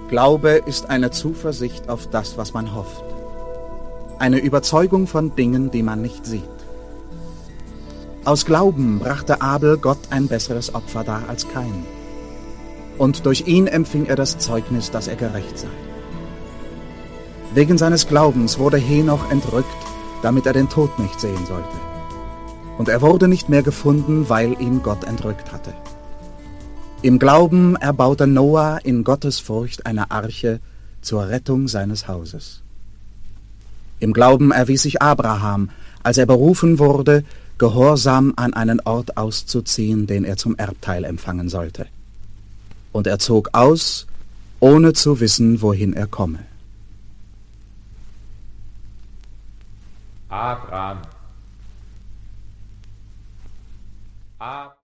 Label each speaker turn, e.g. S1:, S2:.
S1: Glaube ist eine Zuversicht auf das, was man hofft. Eine Überzeugung von Dingen, die man nicht sieht. Aus Glauben brachte Abel Gott ein besseres Opfer dar als Kain. Und durch ihn empfing er das Zeugnis, dass er gerecht sei. Wegen seines Glaubens wurde Henoch entrückt, damit er den Tod nicht sehen sollte. Und er wurde nicht mehr gefunden, weil ihn Gott entrückt hatte. Im Glauben erbaute Noah in Gottes Furcht eine Arche zur Rettung seines Hauses. Im Glauben erwies sich Abraham, als er berufen wurde, gehorsam an einen Ort auszuziehen, den er zum Erbteil empfangen sollte. Und er zog aus, ohne zu wissen, wohin er komme.
S2: Abraham.